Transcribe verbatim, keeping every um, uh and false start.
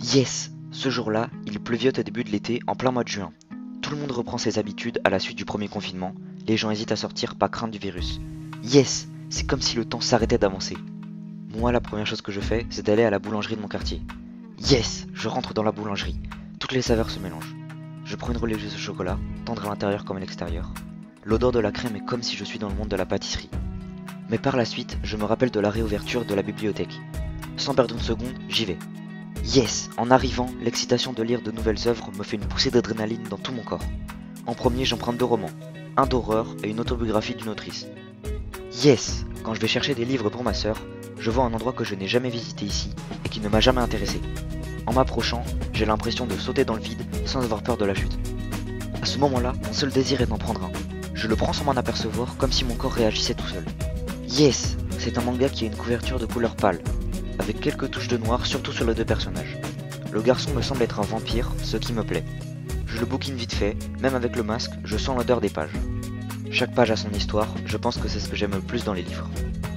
Yes! Ce jour-là, il pleuviote au début de l'été, en plein mois de juin. Tout le monde reprend ses habitudes à la suite du premier confinement. Les gens hésitent à sortir par crainte du virus. Yes! C'est comme si le temps s'arrêtait d'avancer. Moi, la première chose que je fais, c'est d'aller à la boulangerie de mon quartier. Yes! Je rentre dans la boulangerie. Toutes les saveurs se mélangent. Je prends une religieuse au chocolat, tendre à l'intérieur comme à l'extérieur. L'odeur de la crème est comme si je suis dans le monde de la pâtisserie. Mais par la suite, je me rappelle de la réouverture de la bibliothèque. Sans perdre une seconde, j'y vais. Yes! En arrivant, l'excitation de lire de nouvelles œuvres me fait une poussée d'adrénaline dans tout mon corps. En premier, j'emprunte deux romans, un d'horreur et une autobiographie d'une autrice. Yes! Quand je vais chercher des livres pour ma sœur, je vois un endroit que je n'ai jamais visité ici et qui ne m'a jamais intéressé. En m'approchant, j'ai l'impression de sauter dans le vide sans avoir peur de la chute. À ce moment-là, mon seul désir est d'en prendre un. Je le prends sans m'en apercevoir, comme si mon corps réagissait tout seul. Yes! C'est un manga qui a une couverture de couleur pâle, avec quelques touches de noir, surtout sur les deux personnages. Le garçon me semble être un vampire, ce qui me plaît. Je le bouquine vite fait, même avec le masque, je sens l'odeur des pages. Chaque page a son histoire, je pense que c'est ce que j'aime le plus dans les livres.